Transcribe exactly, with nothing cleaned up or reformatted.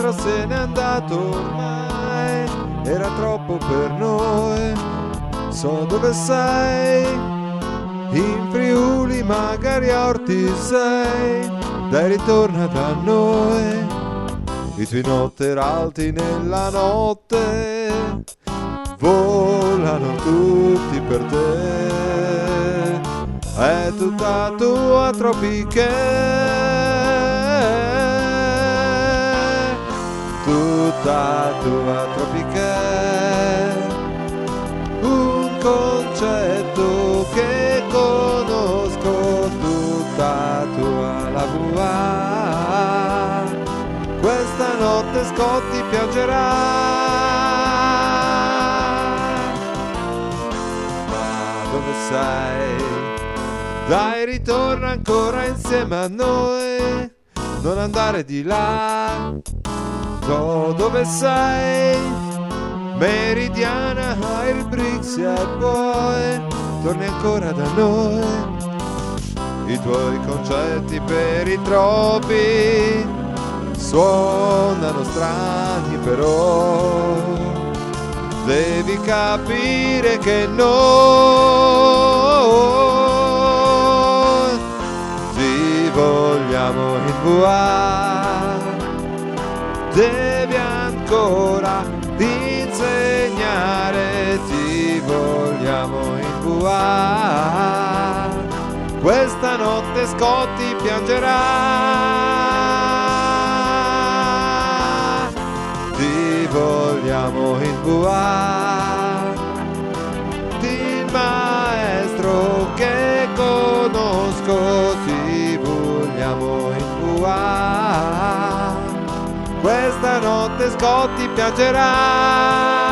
maestro se n'è andato ormai, era troppo per noi. So dove sei, in Friuli, magari a Ortisei, dai ritorna da noi. I tuoi notteralti nella notte volano tutti per te, è tutta tua Tropiche, tutta tua Tropiche, un concetto che conosco, tutta tua la V A, questa notte Scotti piangerà, ma dove sei? Dai, ritorna ancora insieme a noi, non andare di là. So dove sei, Meridiana, Airbricks e poi torni ancora da noi. I tuoi concetti per i troppi suonano strani, però devi capire che noi ti vogliamo in V A, devi ancora insegnare, ti vogliamo in V A, questa notte Scotti piangerà, ti vogliamo in V A, il maestro che conosco, ti vogliamo in V A, questa notte Scotti piangerà.